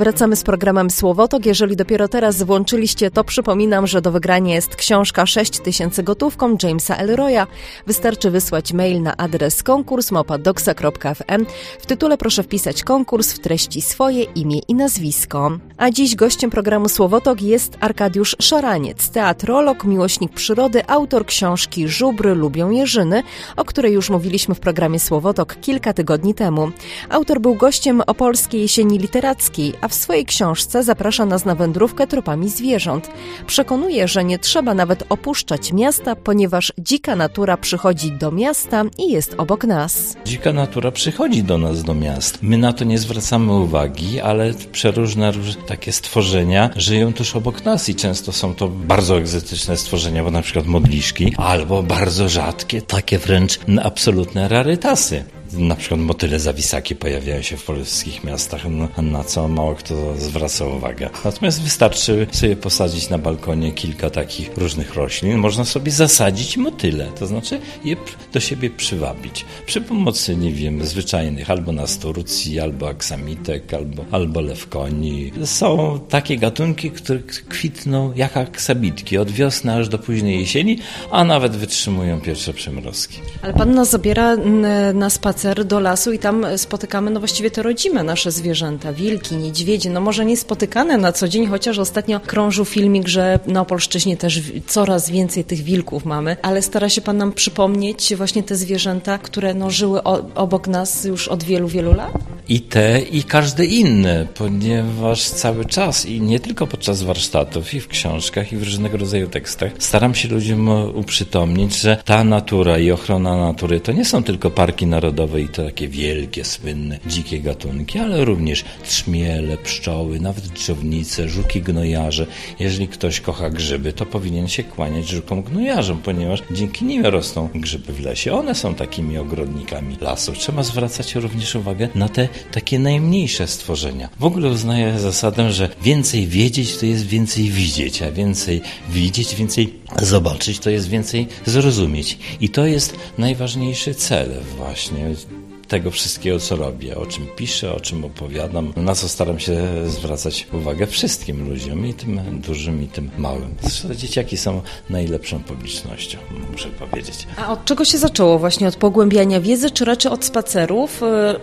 Wracamy z programem Słowotok. Jeżeli dopiero teraz włączyliście, to przypominam, że do wygrania jest książka 6000 gotówką Jamesa Ellroya. Wystarczy wysłać mail na adres konkurs@doxa.fm. W tytule proszę wpisać konkurs, w treści swoje imię i nazwisko. A dziś gościem programu Słowotok jest Arkadiusz Szaraniec, teatrolog, miłośnik przyrody, autor książki Żubry lubią jeżyny, o której już mówiliśmy w programie Słowotok kilka tygodni temu. Autor był gościem Opolskiej Jesieni Literackiej, a w swojej książce zaprasza nas na wędrówkę tropami zwierząt. Przekonuje, że nie trzeba nawet opuszczać miasta, ponieważ dzika natura przychodzi do miasta i jest obok nas. Dzika natura przychodzi do nas, do miast. My na to nie zwracamy uwagi, ale przeróżne takie stworzenia żyją tuż obok nas i często są to bardzo egzotyczne stworzenia, bo na przykład modliszki, albo bardzo rzadkie, takie wręcz absolutne rarytasy. Na przykład motyle zawisaki pojawiają się w polskich miastach, na co mało kto zwraca uwagę. Natomiast wystarczy sobie posadzić na balkonie kilka takich różnych roślin. Można sobie zasadzić motyle, to znaczy je do siebie przywabić. Przy pomocy, nie wiem, zwyczajnych albo nasturcji, albo aksamitek, albo lewkoni. Są takie gatunki, które kwitną jak aksamitki od wiosny aż do późnej jesieni, a nawet wytrzymują pierwsze przymrozki. Ale pan nas zabiera na spacer do lasu i tam spotykamy właściwie te rodzime nasze zwierzęta, wilki, niedźwiedzie, może nie spotykane na co dzień, chociaż ostatnio krążył filmik, że na Opolszczyźnie też coraz więcej tych wilków mamy, ale stara się pan nam przypomnieć właśnie te zwierzęta, które żyły obok nas już od wielu, wielu lat? I te, i każde inne, ponieważ cały czas i nie tylko podczas warsztatów, i w książkach, i w różnego rodzaju tekstach staram się ludziom uprzytomnić, że ta natura i ochrona natury to nie są tylko parki narodowe i to takie wielkie, słynne, dzikie gatunki, ale również trzmiele, pszczoły, nawet dżdżownice, żuki gnojarze. Jeżeli ktoś kocha grzyby, to powinien się kłaniać żukom gnojarzom, ponieważ dzięki nim rosną grzyby w lesie. One są takimi ogrodnikami lasu. Trzeba zwracać również uwagę na te takie najmniejsze stworzenia. W ogóle uznaję zasadę, że więcej wiedzieć to jest więcej widzieć, a więcej widzieć, więcej zobaczyć to jest więcej zrozumieć. I to jest najważniejszy cel właśnie tego wszystkiego, co robię, o czym piszę, o czym opowiadam, na co staram się zwracać uwagę wszystkim ludziom, i tym dużym, i tym małym. Zresztą dzieciaki są najlepszą publicznością, muszę powiedzieć. A od czego się zaczęło? Właśnie od pogłębiania wiedzy, czy raczej od spacerów?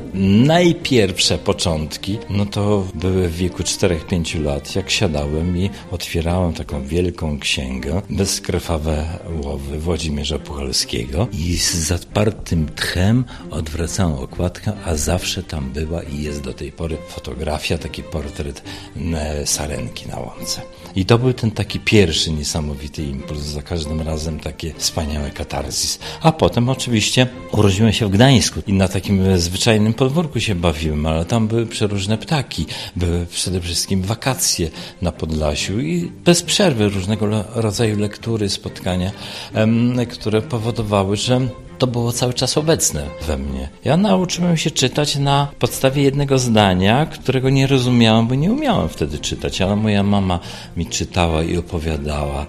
Najpierwsze początki, to były w wieku 4-5 lat, jak siadałem i otwierałem taką wielką księgę, Bezkrwawe łowy Włodzimierza Puchalskiego i z zapartym tchem odwracałem okładkę, a zawsze tam była i jest do tej pory fotografia, taki portret sarenki na łące. I to był ten taki pierwszy niesamowity impuls, za każdym razem takie wspaniałe katarzis. A potem oczywiście urodziłem się w Gdańsku i na takim zwyczajnym podwórku się bawiłem, ale tam były przeróżne ptaki, były przede wszystkim wakacje na Podlasiu i bez przerwy różnego rodzaju lektury, spotkania, które powodowały, że to było cały czas obecne we mnie. Ja nauczyłem się czytać na podstawie jednego zdania, którego nie rozumiałem, bo nie umiałem wtedy czytać, ale moja mama mi czytała i opowiadała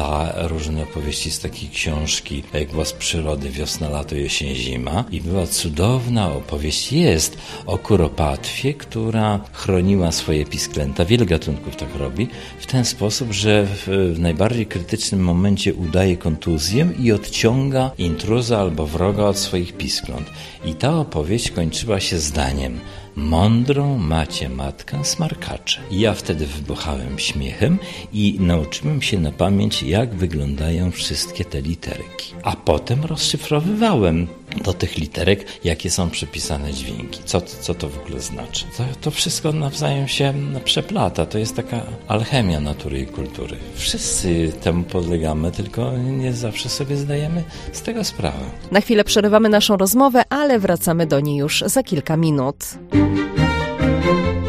różne opowieści z takiej książki Głos przyrody, wiosna, lato, jesień, zima. I była cudowna opowieść, jest o kuropatwie, która chroniła swoje pisklęta. Wiele gatunków tak robi, w ten sposób, że w najbardziej krytycznym momencie udaje kontuzję i odciąga intruza albo wroga od swoich piskląt. I ta opowieść kończyła się zdaniem: mądrą macie matkę smarkacze. I ja wtedy wybuchałem śmiechem i nauczyłem się na pamięć, jak wyglądają wszystkie te literki. A potem rozszyfrowywałem do tych literek, jakie są przypisane dźwięki. Co to w ogóle znaczy? To wszystko nawzajem się przeplata. To jest taka alchemia natury i kultury. Wszyscy temu podlegamy, tylko nie zawsze sobie zdajemy z tego sprawę. Na chwilę przerywamy naszą rozmowę, ale wracamy do niej już za kilka minut.